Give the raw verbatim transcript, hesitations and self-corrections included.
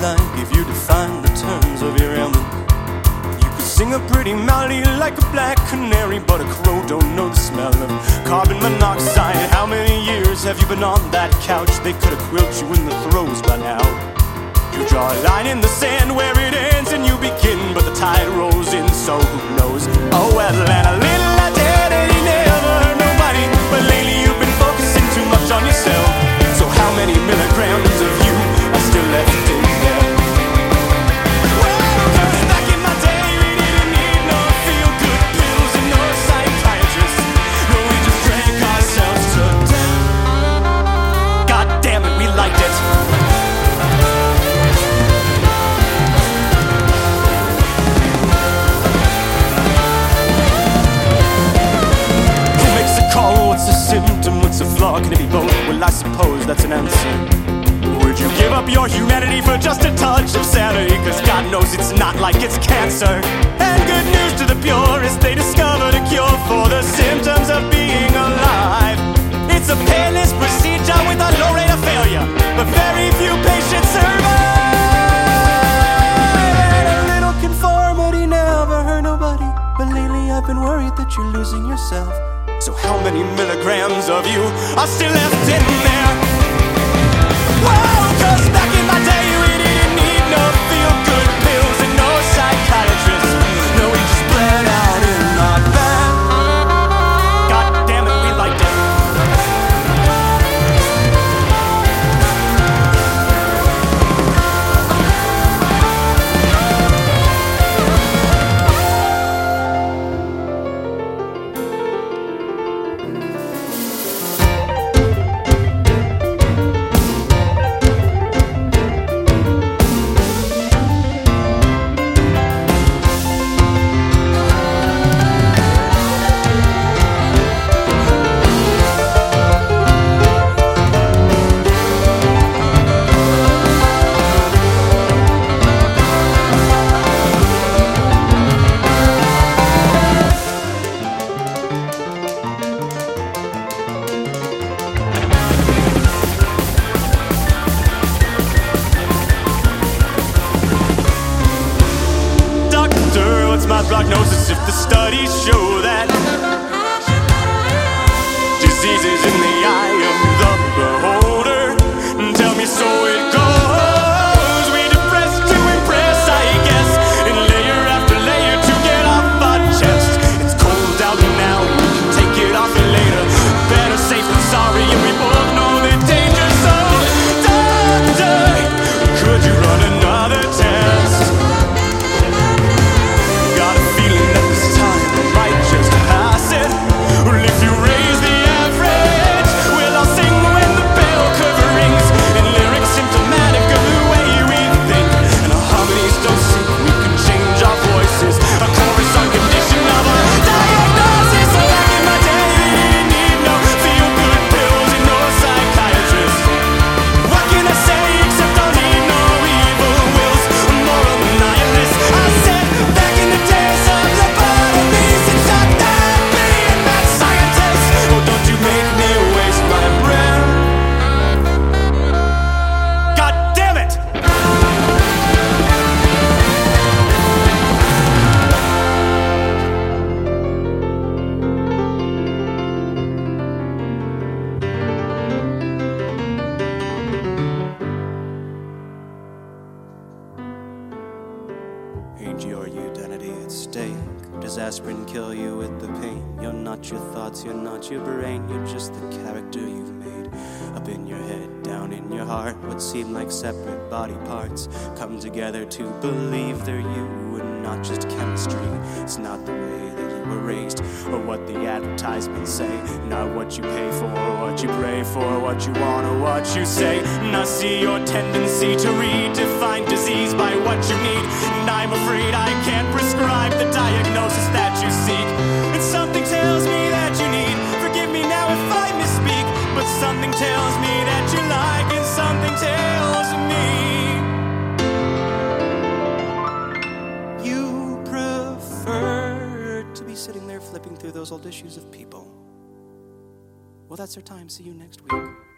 like if you define the terms of your ailment? You could sing a pretty melody like a black canary, but a crow don't know the smell of carbon monoxide. How many years have you been on that couch? They could have quilled you in the throes by now. You draw a line in the sand where it ends and you begin, but the tide rolls in, so who knows? Oh well, and a little I did and he never hurt nobody, but lately you've been focusing too much on yourself. So how many milligrams of you are still left in there? Well, 'cause back in my day we didn't need no feel-good pills and no psychiatrists. No, we just drank ourselves to death. God damn it, we liked it. What's a symptom, what's a flaw, can it be both? Well, I suppose that's an answer. Would you give up your humanity for just a touch of sanity? Cause God knows it's not like it's cancer. And good news to the purest, they discovered a cure for the symptoms of being alive. It's a painless procedure with a low rate of failure, but very few patients survive. And a little conformity never hurt nobody, but lately I've been worried that you're losing yourself. So how many milligrams of you are still left in there? Whoa, 'cause back in my day we didn't need no feel-good pills and no psychiatrists. No, we just bled out in our bed. God damn it, we liked it. My prognosis if the studies show that disease is in the eye of the beholder. Tell me so it goes. We depress to impress, I guess, and layer after layer to get off our chest. It's cold out now, we can take it off later. Better safe than sorry, and we both know the danger. So, doctor, could you run another test? Ain't your identity at stake? Does aspirin kill you with the pain? You're not your thoughts, you're not your brain. You're just the character you've made. Up in your head, down in your heart. What seem like separate body parts come together to believe they're you and not just chemistry. It's not the way that you were raised or what the advertisements say. Not what you pay for, what you pray for, what you want or what you say. And I see your tendency to redefine disease by what you need, and I'm afraid I can't prescribe the diagnosis that you seek. And something tells me that you need, forgive me now if I misspeak, but something tells me that you like, and something tells me you prefer to be sitting there flipping through those old issues of People. Well, that's our time. See you next week.